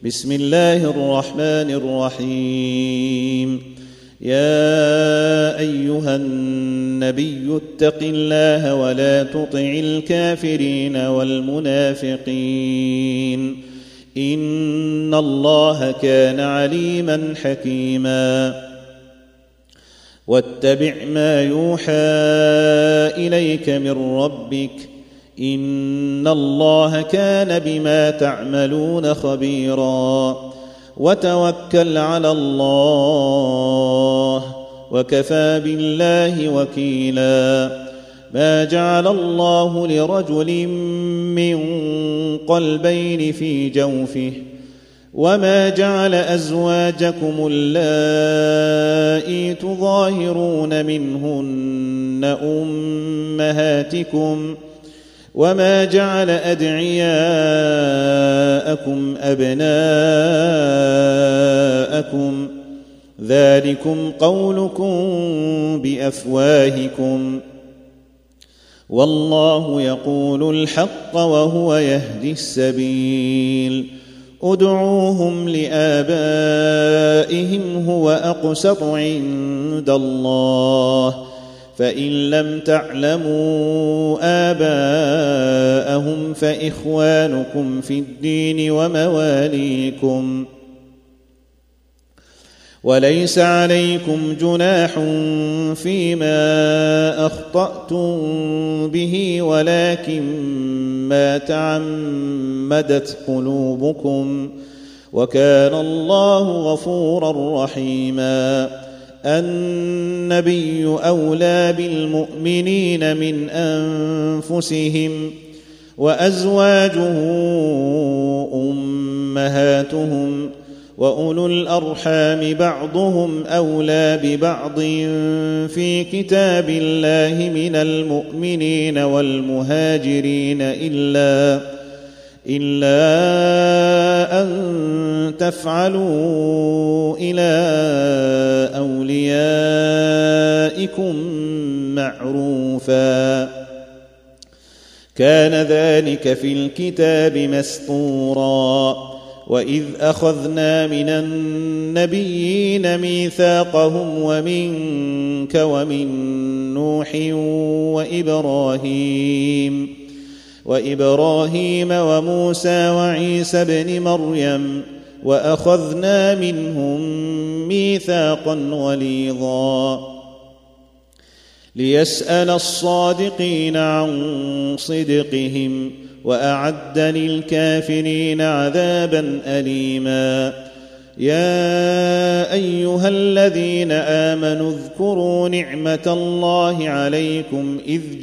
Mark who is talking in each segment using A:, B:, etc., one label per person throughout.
A: بسم الله الرحمن الرحيم. يا أيها النبي اتق الله ولا تطع الكافرين والمنافقين إن الله كان عليما حكيما. واتبع ما يوحى إليك من ربك إن الله كان بما تعملون خبيرا. وتوكل على الله وكفى بالله وكيلا. ما جعل الله لرجل من قلبين في جوفه وما جعل أزواجكم اللائي تظاهرون منهن أمهاتكم وما جعل أدعياءكم أبناءكم ذلكم قولكم بأفواهكم والله يقول الحق وهو يهدي السبيل. ادعوهم لآبائهم هو أقسط عند الله فإن لم تعلموا آباءهم فإخوانكم في الدين ومواليكم وليس عليكم جناح فيما أخطأتم به ولكن ما تعمدت قلوبكم وكان الله غفورا رحيما. النبي أولى بالمؤمنين من أنفسهم وأزواجه أمهاتهم وأولو الأرحام بعضهم أولى ببعض في كتاب الله من المؤمنين والمهاجرين إلا أن تفعلوا إلى أوليائكم معروفا كان ذلك في الكتاب مسطورا. وإذ أخذنا من النبيين ميثاقهم ومنك ومن نوح وإبراهيم وموسى وعيسى ابن مريم وأخذنا منهم ميثاقا غليظا ليسأل الصادقين عن صدقهم وأعد للكافرين عذابا أليما. يا أيها الذين آمنوا اذكروا نعمة الله عليكم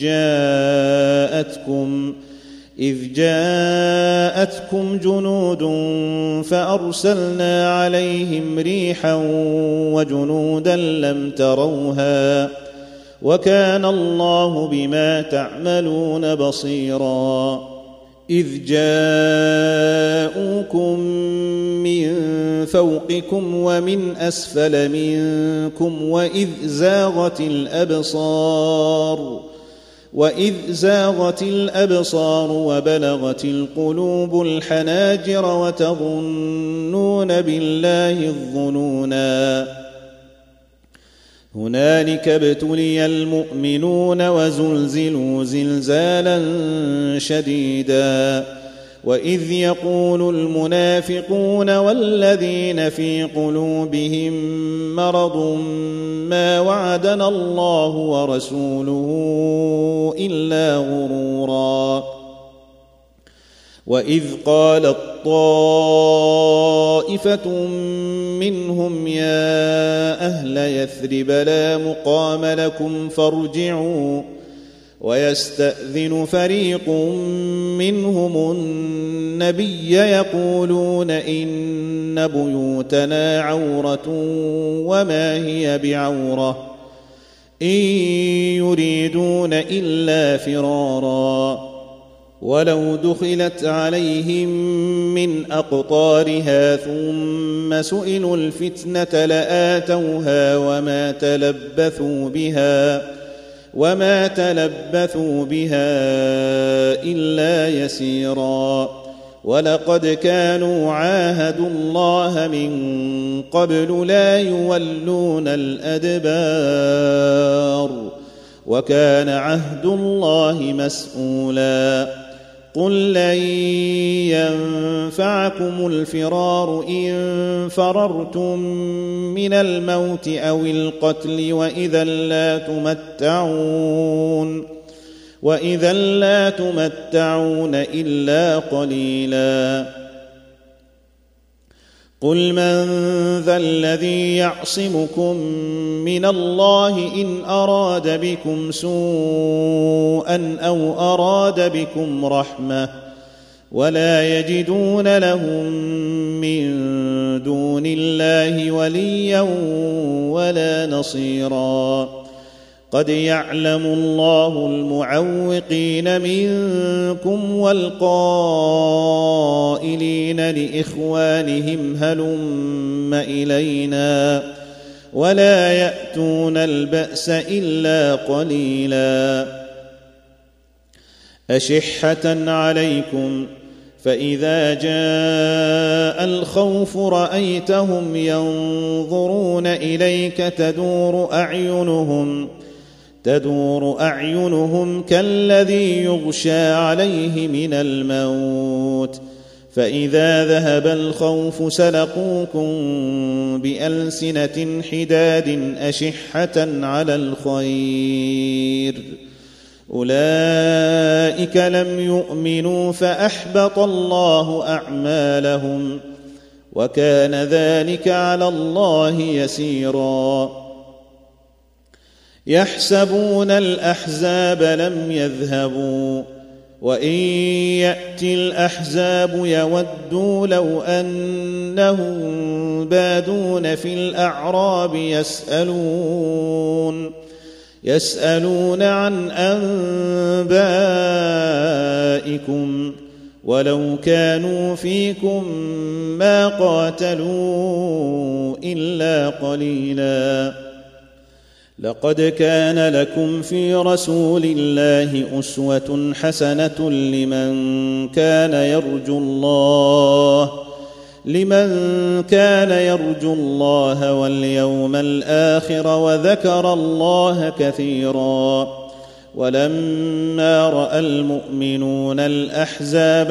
A: إذ جاءتكم جنود فأرسلنا عليهم ريحا وجنودا لم تروها وكان الله بما تعملون بصيرا. إذ جاءوكم من فوقكم ومن أسفل منكم وإذ زاغت الأبصار وبلغت القلوب الحناجر وتظنون بالله الظنونا. هنالك ابتلي المؤمنون وزلزلوا زلزالا شديدا. وإذ يقول المنافقون والذين في قلوبهم مرض ما وعدنا الله ورسوله إلا غرورا. وإذ قالت طائفة منهم يا أهل يثرب لا مقام لكم فارجعوا ويستأذن فريق منهم النبي يقولون إن بيوتنا عورة وما هي بعورة إن يريدون إلا فرارا. ولو دخلت عليهم من أقطارها ثم سئلوا الفتنة لآتوها وما تلبثوا بها إلا يسيرا. ولقد كانوا عاهدوا الله من قبل لا يولون الأدبار وكان عهد الله مسؤولا قل لن ينفعكم الفرار إن فررتم من الموت أو القتل وإذا لا تمتعون إلا قليلا قل من ذا الذي يعصمكم من الله إن أراد بكم سوءا أو أراد بكم رحمة ولا يجدون لهم من دون الله وليا ولا نصيرا قد يعلم الله المعوقين منكم والقائلين لإخوانهم هلم إلينا ولا يأتون البأس إلا قليلا أشحة عليكم فإذا جاء الخوف رأيتهم ينظرون إليك تدور أعينهم كالذي يغشى عليه من الموت فإذا ذهب الخوف سلقوكم بألسنة حداد أشحة على الخير أولئك لم يؤمنوا فأحبط الله أعمالهم وكان ذلك على الله يسيرا يحسبون الأحزاب لم يذهبوا وإن يأتي الأحزاب يودوا لو أنهم بادون في الأعراب يسألون عن أنبائكم ولو كانوا فيكم ما قاتلوا إلا قليلا لقد كان لكم في رسول الله أسوة حسنة لمن كان يرجو الله واليوم الآخر وذكر الله كثيرا ولما رأى المؤمنون الأحزاب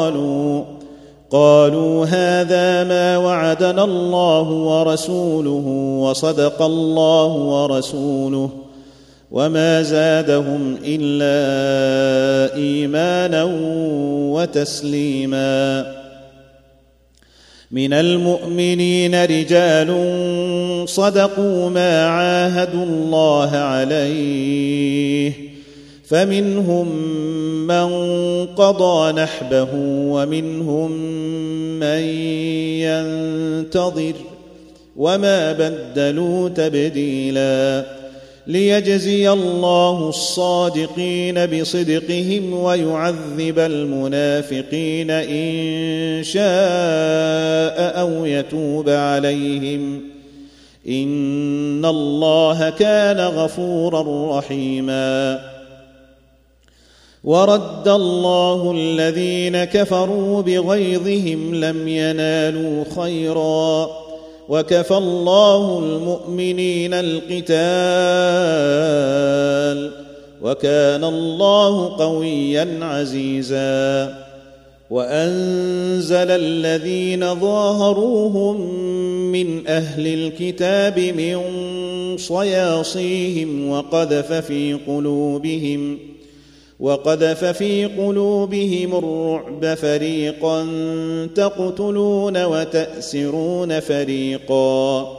A: قالوا هذا ما وعدنا الله ورسوله وصدق الله ورسوله وما زادهم إلا إيمانا وتسليما من المؤمنين رجال صدقوا ما عاهدوا الله عليه فمنهم من قضى نحبه ومنهم من ينتظر وما بدلوا تبديلا ليجزي الله الصادقين بصدقهم ويعذب المنافقين إن شاء أو يتوب عليهم إن الله كان غفورا رحيما ورد الله الذين كفروا بغيظهم لم ينالوا خيرا وكفى الله المؤمنين القتال وكان الله قويا عزيزا وأنزل الذين ظاهروهم من أهل الكتاب من صياصيهم وقذف في قلوبهم الرعب فريقا تقتلون وتأسرون فريقا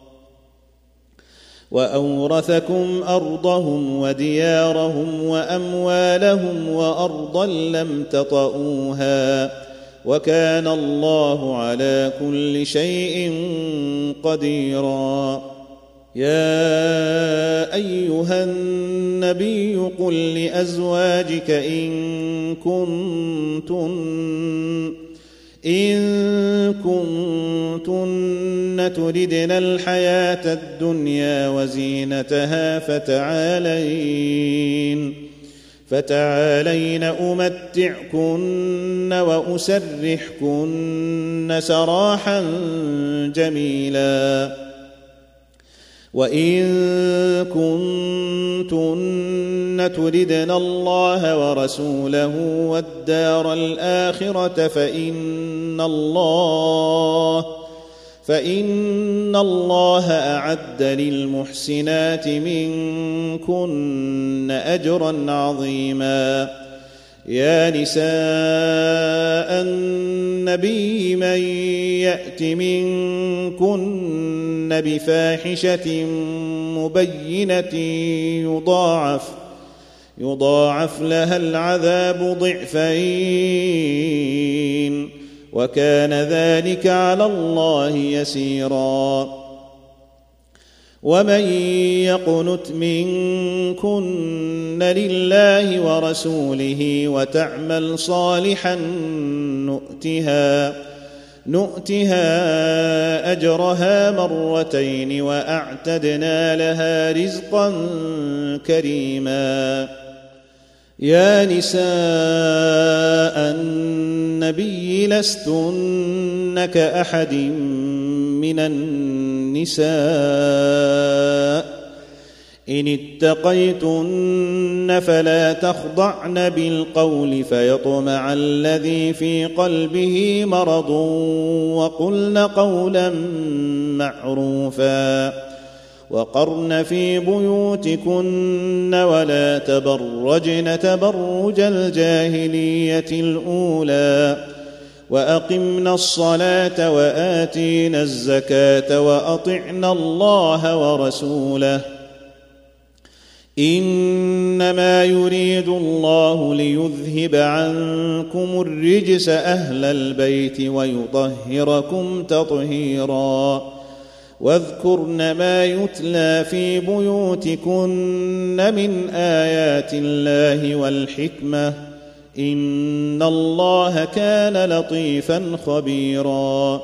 A: وأورثكم أرضهم وديارهم وأموالهم وأرضا لم تطئوها وكان الله على كل شيء قديرا يا أيها النبي قل لأزواجك إن كنتن تردن الحياة فتعالين أمتعكن وأسرحكن سراحا جميلا وإن كنتن تردن الله ورسوله والدار الآخرة فإن الله أعد للمحسنات منكن أجرا عظيما يا نساء النبي من يأت منكن بفاحشة مبينة يضاعف لها العذاب ضعفين وكان ذلك على الله يسيرا ومن يقنت منكن لله ورسوله وتعمل صالحا نؤتها أجرها مرتين وأعتدنا لها رزقا كريما يا نساء النبي لستن كأحد من النساء إن اتقيتن فلا تخضعن بالقول فيطمع الذي في قلبه مرض وقلن قولا معروفا وقرن في بيوتكن ولا تبرجن تبرج الجاهلية الأولى وأقمنا الصلاة وآتينا الزكاة وأطعنا الله ورسوله إنما يريد الله ليذهب عنكم الرجس أهل البيت ويطهركم تطهيرا واذكرن ما يتلى في بيوتكن من آيات الله والحكمة إن الله كان لطيفا خبيرا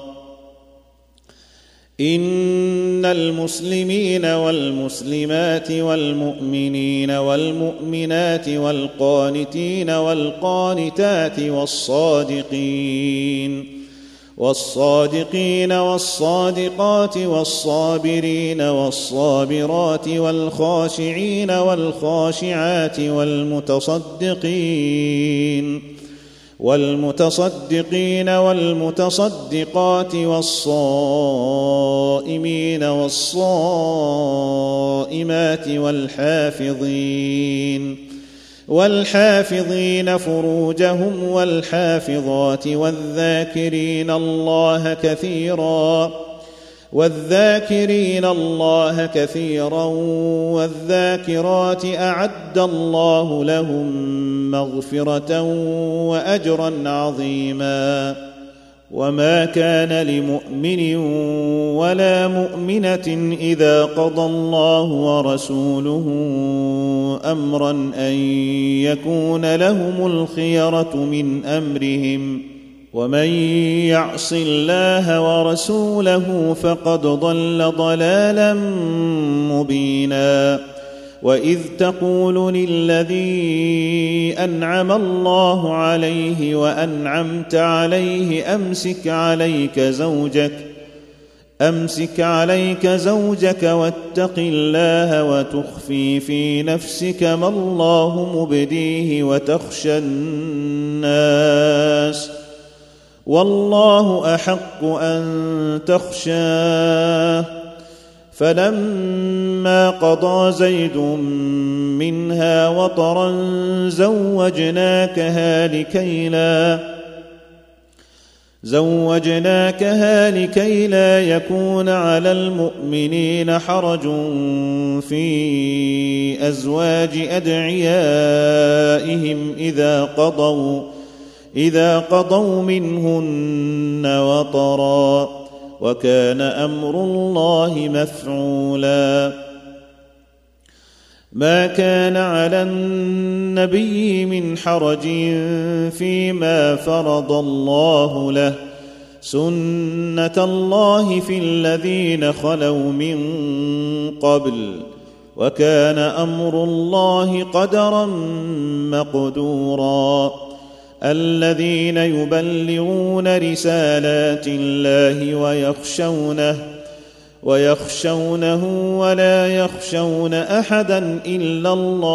A: إن المسلمين والمسلمات والمؤمنين والمؤمنات والقانتين والقانتات والصادقين والصادقات والصابرين والصابرات والخاشعين والخاشعات والمتصدقين والمتصدقات والصائمين والصائمات والحافظين فروجهم والحافظات والذاكرين الله كثيرا والذاكرات أعد الله لهم مغفرة وأجرا عظيما وما كان لمؤمن ولا مؤمنة إذا قضى الله ورسوله أمرا أن يكون لهم الخيرة من أمرهم ومن يعص الله ورسوله فقد ضل ضلالا مبينا وإذ تقول للذي أنعم الله عليه وأنعمت عليه أمسك عليك زوجك واتق الله وتخفي في نفسك ما الله مبديه وتخشى الناس والله أحق أن تخشاه فلما قضى زيد منها وطرا زوجناكها لكي لا يكون على المؤمنين حرج في أزواج أدعيائهم إذا قضوا منهن وطرا وكان أمر الله مفعولا ما كان على النبي من حرج فيما فرض الله له سنة الله في الذين خلوا من قبل وكان أمر الله قدرا مقدورا. الذين يبلغون رسالات الله ويخشونه ولا يخشون أحدا إلا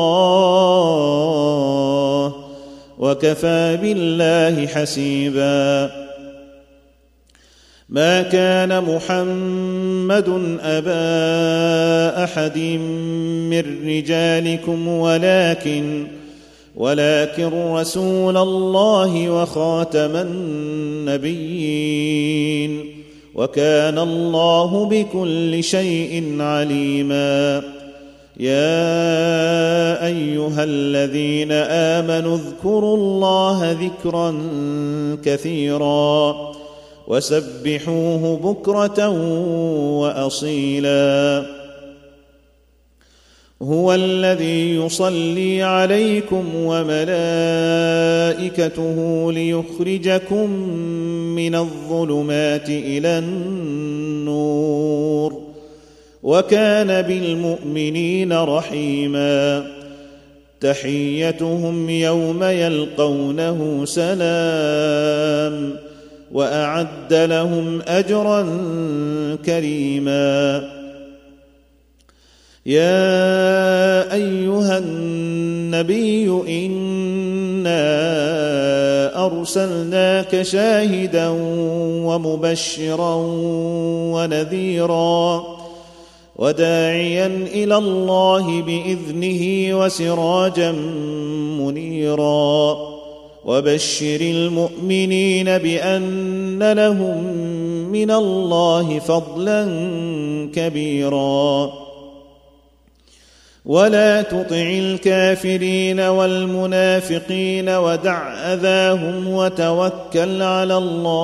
A: الله وكفى بالله حسيبا. ما كان محمد أبا أحد من رجالكم ولكن رسول الله وخاتم النبيين وكان الله بكل شيء عليما. يا أيها الذين آمنوا اذكروا الله ذكرا كثيرا وسبحوه بكرة وأصيلا. هو الذي يصلي عليكم وملائكته ليخرجكم من الظلمات إلى النور وكان بالمؤمنين رحيما. تحيتهم يوم يلقونه سلام وأعد لهم أجرا كريما. يا أيها النبي إنا أرسلناك شاهدا ومبشرا ونذيرا وداعيا إلى الله بإذنه وسراجا منيرا. وبشر المؤمنين بأن لهم من الله فضلا كبيرا. ولا تطع الكافرين والمنافقين ودع أذاهم وتوكل على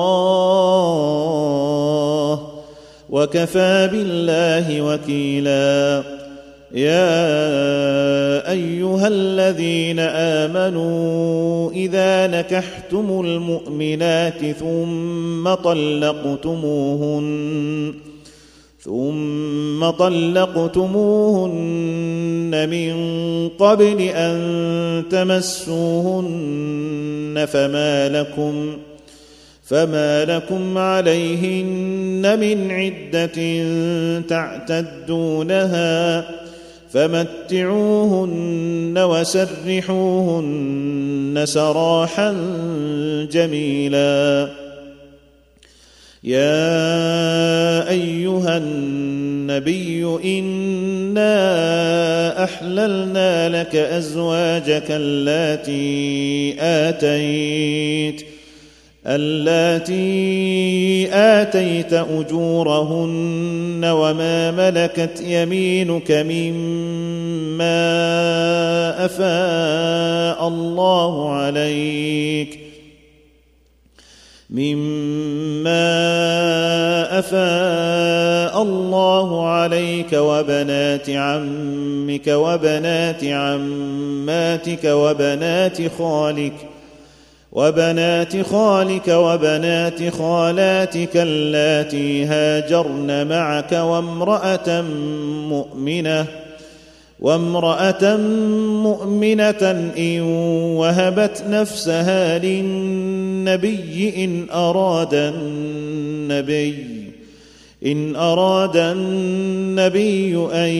A: الله وكفى بالله وكيلا. يا أيها الذين آمنوا إذا نكحتم المؤمنات ثم طلقتموهن من قبل أن تمسوهن فما لكم عليهن من عدة تعتدونها فمتعوهن وسرحوهن سراحا جميلا. يا أيها النبي إنا أحللنا لك أزواجك اللاتي آتيت أجورهن وما ملكت يمينك مما أفاء الله عليك وبنات عمك وبنات عماتك وبنات خالك وبنات خالاتك اللاتي هاجرن معك وامرأة مؤمنة إن وهبت نفسها للنبي إن أراد النبي أن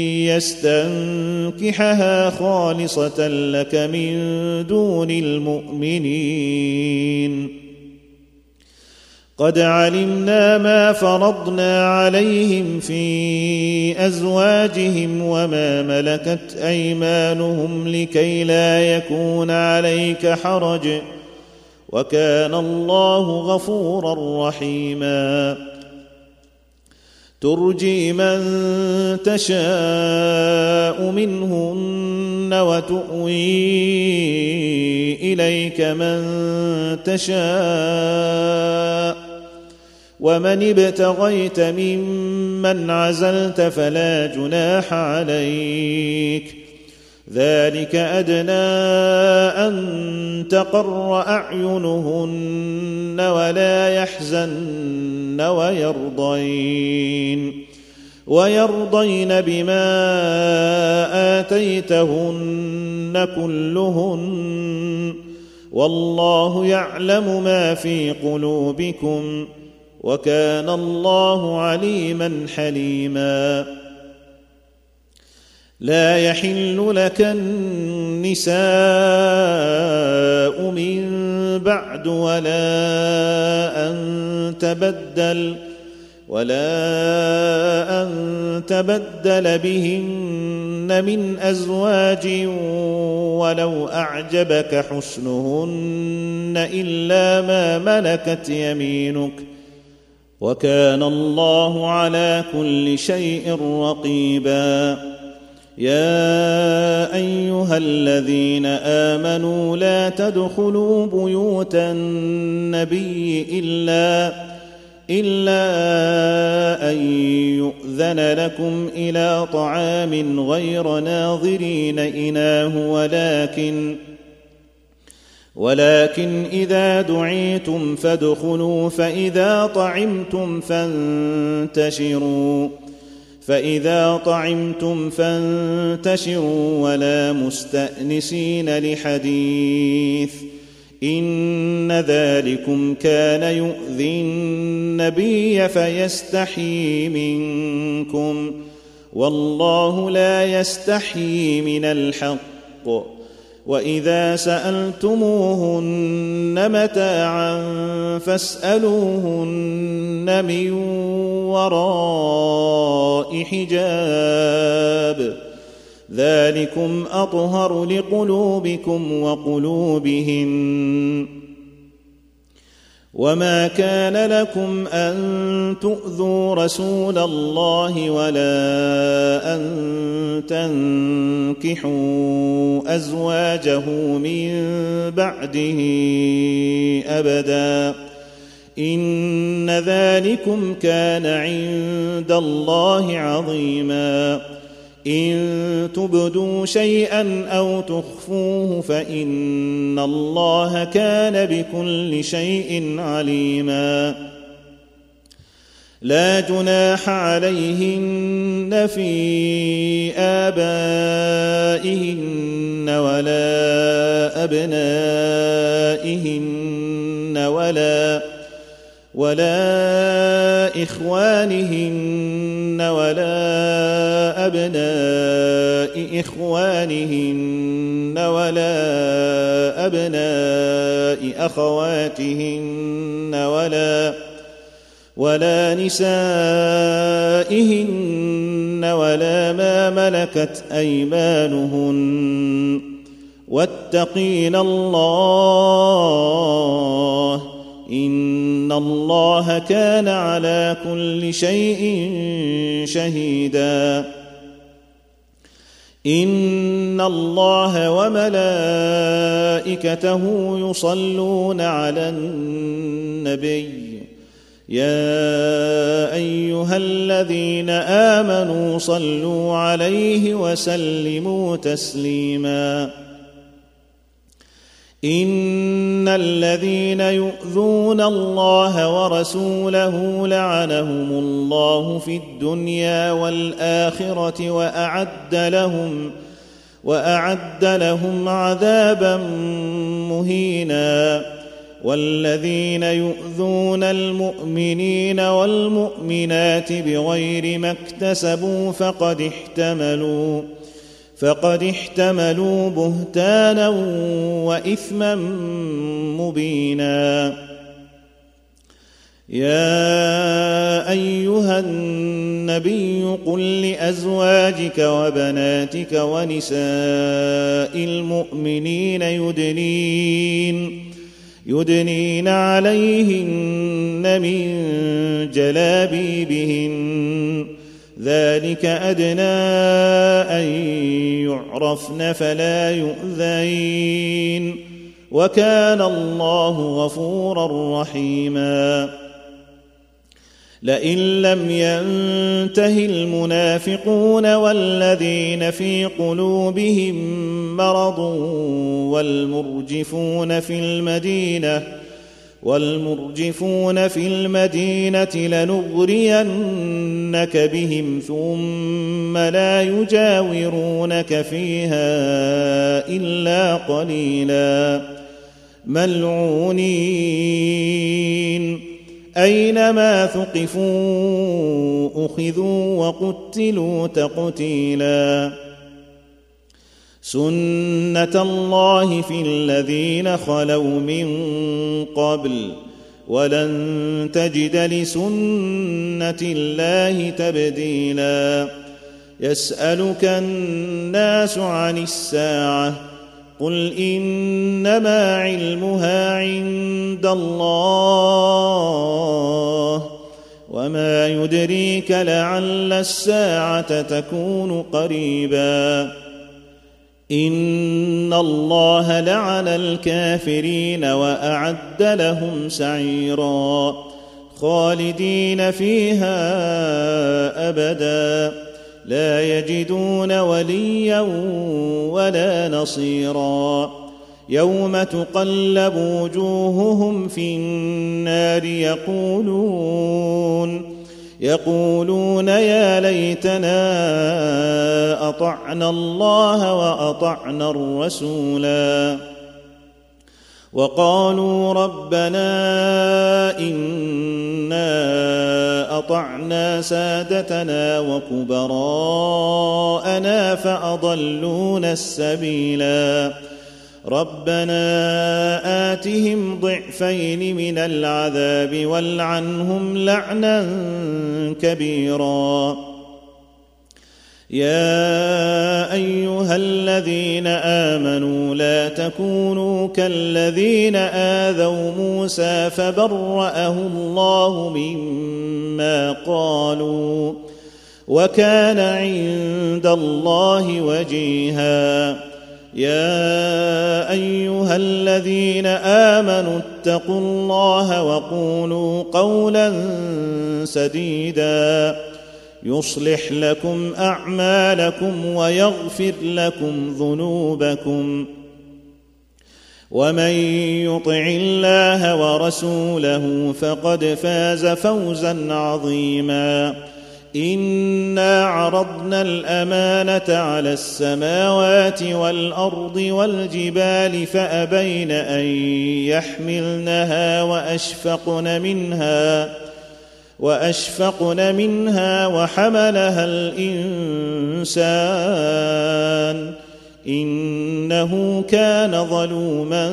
A: يستنكحها خالصة لك من دون المؤمنين. قد علمنا ما فرضنا عليهم في أزواجهم وما ملكت أيمانهم لكي لا يكون عليك حرج وكان الله غفورا رحيما. ترجي من تشاء منهن وتؤوي إليك من تشاء ومن ابتغيت ممن عزلت فلا جناح عليك. ذلك أدنى أن تقر أعينهن ولا يحزن ويرضين بما آتيتهن كلهن والله يعلم ما في قلوبكم وكان الله عليما حليما. لا يحل لك النساء من بعد ولا أن تبدل بهن من أزواج ولو أعجبك حسنهن إلا ما ملكت يمينك وكان الله على كل شيء رقيبا. يا أيها الذين آمنوا لا تدخلوا بيوت النبي إلا أن يؤذن لكم إلى طعام غير ناظرين إناه ولكن إذا دعيتم فادخلوا فإذا طعمتم فانتشروا ولا مستأنسين لحديث إن ذلكم كان يؤذي النبي فيستحيي منكم والله لا يستحيي من الحق. وإذا سألتموهن متاعا فاسألوهن من وراء حجاب ذلكم أطهر لقلوبكم وقلوبهن. وما كان لكم أن تؤذوا رسول الله ولا أن تنكحوا أزواجه من بعده أبدا إن ذلكم كان عند الله عظيما. إن تبدوا شيئا أو تخفوه فإن الله كان بكل شيء عليما. لا جناح عليهن في آبائهن ولا أبنائهن ولا إخوانهن ولا أبناء إخوانهن ولا أبناء أخواتهن ولا نسائهن ولا ما ملكت أيمانهن واتقين الله إن الله كان على كل شيء شهيدا. إن الله وملائكته يصلون على النبي يا أيها الذين آمنوا صلوا عليه وسلموا تسليما. إن الذين يؤذون الله ورسوله لعنهم الله في الدنيا والآخرة وأعد لهم عذابا مهينا. والذين يؤذون المؤمنين والمؤمنات بغير ما اكتسبوا فقد احتملوا بهتانا وإثما مبينا. يا أيها النبي قل لأزواجك وبناتك ونساء المؤمنين يدنين عليهن من جلابيبهن ذلك أدنى أن يعرفن فلا يؤذين وكان الله غفورا رحيما. لئن لم ينته المنافقون والذين في قلوبهم مرض والمرجفون في المدينة والمرجفون في المدينة لنغرينك بهم ثم لا يجاورونك فيها إلا قليلا ملعونين أينما ثقفوا أخذوا وقتلوا تقتيلا سنة الله في الذين خلوا من قبل ولن تجد لسنة الله تبديلا يسألك الناس عن الساعة قل إنما علمها عند الله وما يدريك لعل الساعة تكون قريبا إن الله لعن الكافرين وأعد لهم سعيرا خالدين فيها أبدا لا يجدون وليا ولا نصيرا يوم تقلب وجوههم في النار يقولون يا ليتنا أطعنا الله وأطعنا الرسولا وقالوا ربنا إنا أطعنا سادتنا وكبراءنا فأضلونا السبيلا ربنا آتهم ضعفين من العذاب والعنهم لعنا كبيرا يا أيها الذين آمنوا لا تكونوا كالذين آذوا موسى فبرأه الله مما قالوا وكان عند الله وجيها يا أيها الذين آمنوا اتقوا الله وقولوا قولا سديدا يصلح لكم أعمالكم ويغفر لكم ذنوبكم ومن يطع الله ورسوله فقد فاز فوزا عظيما إنا عرضنا الأمانة على السماوات والأرض والجبال فأبين أن يحملنها وأشفقن منها وحملها الإنسان إنه كان ظلوما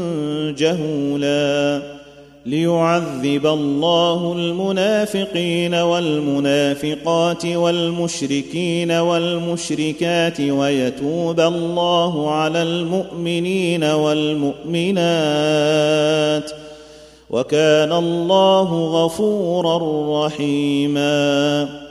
A: جهولا ليعذب الله المنافقين والمنافقات والمشركين والمشركات ويتوب الله على المؤمنين والمؤمنات وكان الله غفورا رحيما